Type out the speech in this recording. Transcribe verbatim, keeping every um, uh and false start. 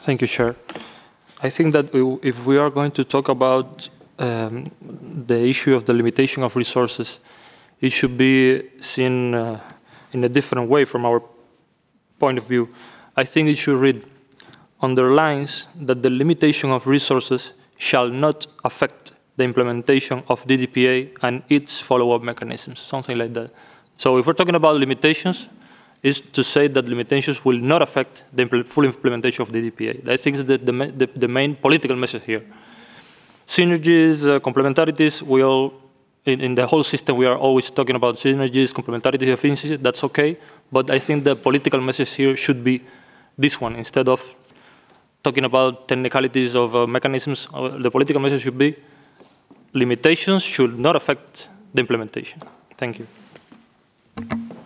Thank you, Chair. I think that we, if we are going to talk about um, the issue of the limitation of resources, it should be seen uh, in a different way from our point of view. I think it should read underlines that the limitation of resources shall not affect the implementation of D D P A and its follow-up mechanisms, something like that. So if we're talking about limitations, is to say that limitations will not affect the impl full implementation of the D D P A. I think is the, the, the, the main political message here. Synergies, uh, complementarities, we all, in, in the whole system, we are always talking about synergies, complementarity, efficiency, that's okay, but I think the political message here should be this one, instead of talking about technicalities of uh, mechanisms. Uh, the political message should be limitations should not affect the implementation. Thank you.